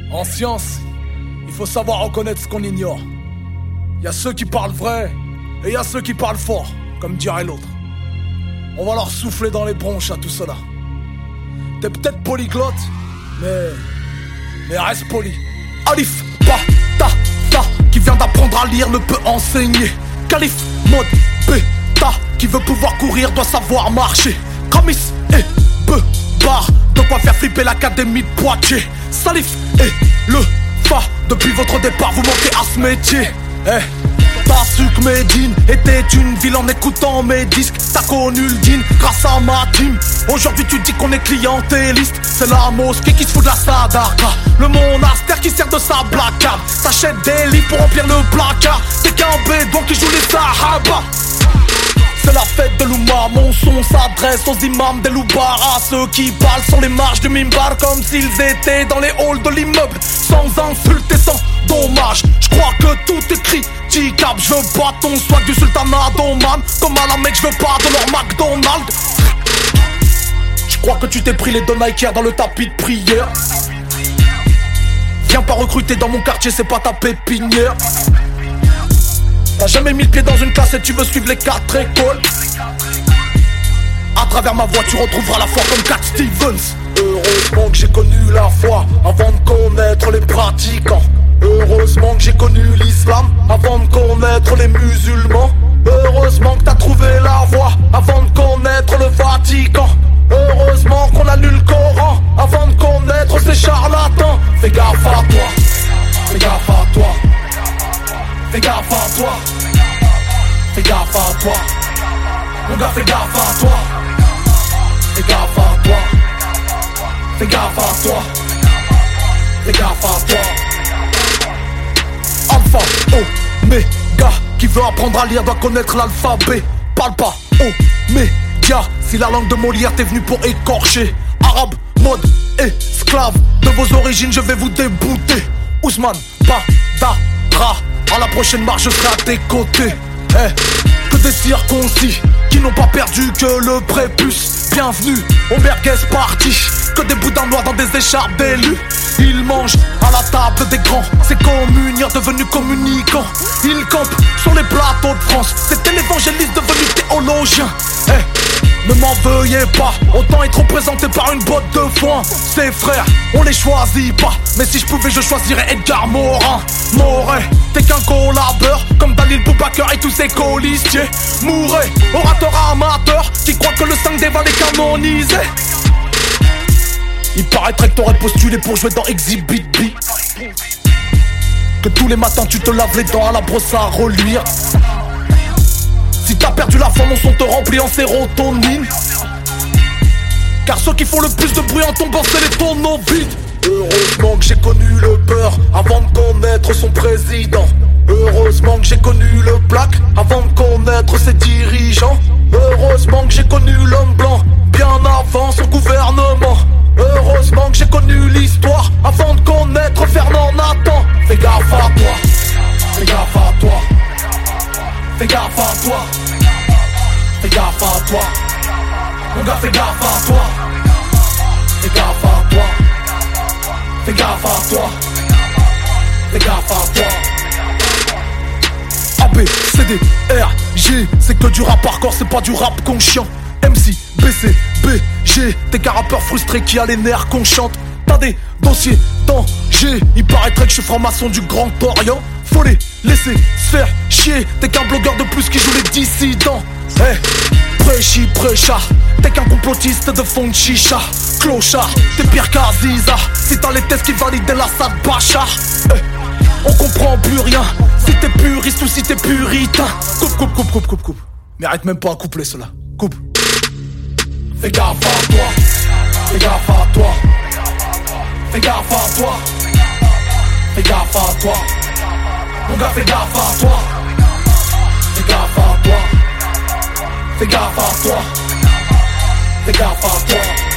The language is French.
En science, il faut savoir reconnaître ce qu'on ignore. Il y a ceux qui parlent vrai et il y a ceux qui parlent fort, comme dirait l'autre. On va leur souffler dans les bronches à tout cela. T'es peut-être polyglotte, mais reste poli. Alif, ta, qui vient d'apprendre à lire ne peut enseigner. Calif, mode, ta, qui veut pouvoir courir doit savoir marcher. Kramis et bar, de quoi faire flipper l'académie de Poitiers. Salif et le fa, depuis votre départ vous manquez à ce métier. T'as su que Médine était une ville en écoutant mes disques. T'as connu le din grâce à ma team. Aujourd'hui tu dis qu'on est clientéliste. C'est la mosquée qui se fout de la sadaka, le monastère qui sert de sa blacade. T'achètes des livres pour remplir le placard. T'es qu'un bédouin qui joue les sahaba. C'est la fête de l'Oumma, mon son s'adresse aux imams des loubaras. Ceux qui parlent sur les marches du mimbar comme s'ils étaient dans les halls de l'immeuble. Sans insultes et sans dommage, je crois que tout est critiquable. Je veux pas ton swag du sultanat d'Oman, comme à la mec je veux pas de leur McDonald's. Je crois que tu t'es pris les deux Nike dans le tapis de prière. Viens pas recruter dans mon quartier, c'est pas ta pépinière. T'as jamais mis le pied dans une classe et tu veux suivre les 4 écoles. À travers ma voix tu retrouveras la foi comme Cat Stevens. Heureusement que j'ai connu la foi avant de connaître les pratiquants. Heureusement que j'ai connu l'islam avant de connaître les musulmans. Heureusement que t'as trouvé la voie avant de connaître le Vatican. Heureusement qu'on a lu le Coran avant de connaître ces charlatans. Fais gaffe à toi, fais gaffe à toi. Fais gaffe à toi, fais gaffe à toi. Mon gars fais gaffe à toi. Fais gaffe à toi, fais gaffe à toi. Fais gaffe à toi. Alpha, Oméga, qui veut apprendre à lire doit connaître l'alphabet. Parle pas, Oméga, si la langue de Molière t'es venu pour écorcher. Arabe, mode, esclave, de vos origines je vais vous débouter. Ousmane, Badara, à la prochaine marche je serai à tes côtés. Que des circoncis qui n'ont pas perdu que le prépuce. Bienvenue au merguez party. Que des boudins noirs dans des écharpes d'élus. Ils mangent à la table des grands. C'est communiants devenus communicants. Ils campent sur les plateaux de France. C'était l'évangéliste devenu théologien. Ne m'en veuillez pas, autant être représenté par une botte de foin. Ces frères, on les choisit pas. Mais si je pouvais je choisirais Edgar Morin. Moret, t'es qu'un collabeur comme Dalil Boubacar et tous ses colistiers. Mouret, orateur amateur qui croit que le 5D va les canoniser. Il paraîtrait que t'aurais postulé pour jouer dans Exhibit B. Que tous les matins tu te laves les dents à la brosse à reluire. Si t'as perdu la foi, mon son te remplit en sérotonine. Car ceux qui font le plus de bruit en tombant c'est les tonneaux vides. Heureusement que j'ai connu le beurre avant de connaître son président. Heureusement que j'ai connu le black avant de connaître ses dirigeants. Heureusement que j'ai connu l'homme blanc bien avant son gouvernement. Heureusement que j'ai connu l'histoire avant de connaître Fernand Nathan. Fais gaffe à toi, fais gaffe à toi. Fais gaffe à toi, fais gaffe à toi. Mon gars fais gaffe à toi. Fais gaffe à toi, fais gaffe à toi. Fais gaffe à toi. A, B, C, D, R, G, c'est que du rap hardcore, c'est pas du rap conscient. MC, B, C, B, G, t'es qu'un rappeur frustré qui a les nerfs qu'on chante. T'as des dossiers danger, il paraîtrait que je suis franc-maçon du Grand Orient. Faut les laisser se faire chier, t'es qu'un blogueur de plus qui joue les dissidents. Prêchi, prêchard, t'es qu'un complotiste de fond de chicha. Clochard, t'es pire qu'Aziza, si t'as les tests qui valident l'Assad Bachar. On comprend plus rien, si t'es puriste ou si t'es puritain. Coupe. Mais arrête même pas à coupler cela, coupe. Fais gaffe à toi, fais gaffe à toi. Fais gaffe à toi, fais gaffe à toi. Mon gars fais gaffe à toi. Fais gaffe à toi. Fais gaffe à toi. Fais gaffe à toi.